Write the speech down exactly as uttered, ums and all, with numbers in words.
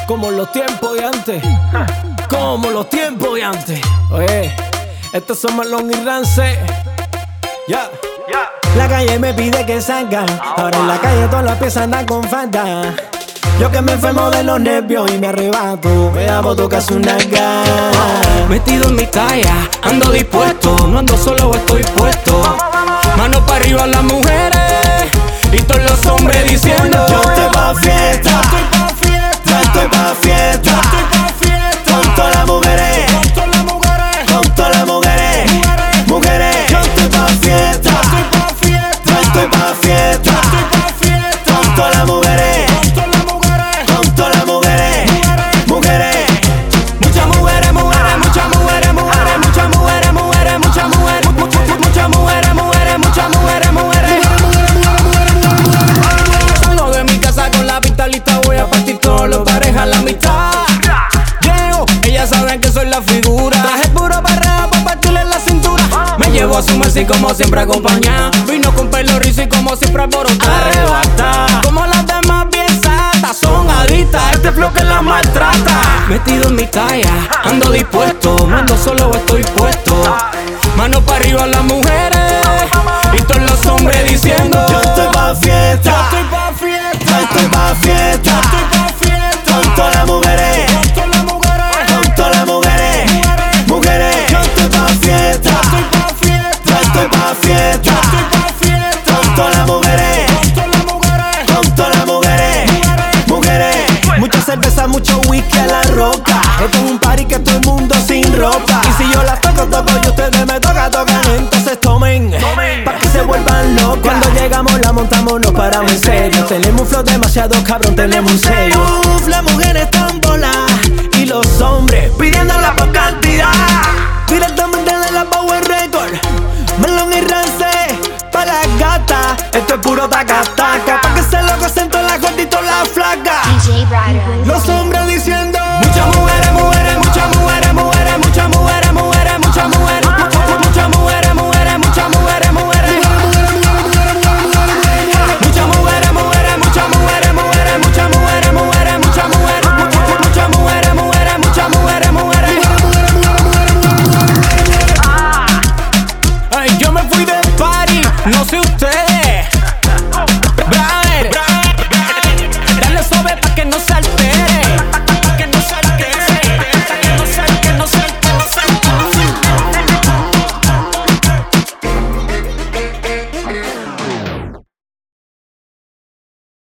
Como los tiempos de antes, como los tiempos de antes. Oye, estos son Marlon y Rance. Ya, ya. La calle me pide que salga. Ahora en la calle todas las piezas andan con falda. Yo que me enfermo de los nervios y me arrebato, me da por tocarse una nalga. Metido en mi talla, ando dispuesto. No ando solo, estoy puesto. Manos para arriba las mujeres y todos los hombres diciendo: yo estoy pa' fiesta, yo estoy pa' fiesta, yo estoy pa' fiesta, yo estoy pa' fiesta. Con todas las mujeres, con todas las mujeres, con todas las mujeres, mujeres, mujeres. Yo estoy pa' fiesta, yo estoy pa' fiesta, yo estoy pa' fiesta, yo estoy pa' fiesta. Con todas las mujeres, con todas las mujeres, con todas las mujeres, mujeres, mujeres. Muchas mujeres, mujeres, muchas mujeres, mujeres, muchas mujeres, mujeres, muchas mujeres, muchas mujeres, mujeres, muchas mujeres, mujeres. Salgo de mi casa con la pista lista, voy a partir todos los parejas la mitad. Llego, ellas saben que soy la figura. Traje puro perreo para partirle la cintura. Me llevo a su Messi como siempre acompañada. Vino con pelo rizo y como siempre alborotada. Arrebata, como las demás bien satas, son adictas, este flow que la maltrata. Metido en mi talla, ando dispuesto. No ando solo, estoy puesto. Manos para arriba las mujeres y todos los hombres diciendo: yo estoy pa' fiesta, yo estoy pa' fiesta, yo estoy pa' fiesta, yo estoy pa' fiesta. Con todas las mujeres, con todas las mujeres, con todas las mujeres, mujeres, mujeres. Yo estoy pa' fiesta, yo estoy pa' fiesta, yo estoy pa' fiesta, yo estoy pa' fiesta. Con todas las mujeres, con todas las mujeres, con todas las mujeres, mujeres, mujeres. Mucha cerveza, mucho whisky a la roca. Esto es un party que todo el mundo sin ropa. Y si yo las toco, toco y ustedes me tocan, tocan. Entonces tomen, tomen, pa' que se vuelvan locos. Cuando llegamos la montamos, nos paramos en serio. Tenemos un flow demasiado cabrón, tenemos un sello. Uf, las mujeres están voladas y los hombres pidiéndola por cantidad. Directamente de la Power Record, Marlon y Rance pa' las gatas. Esto es puro taca taca.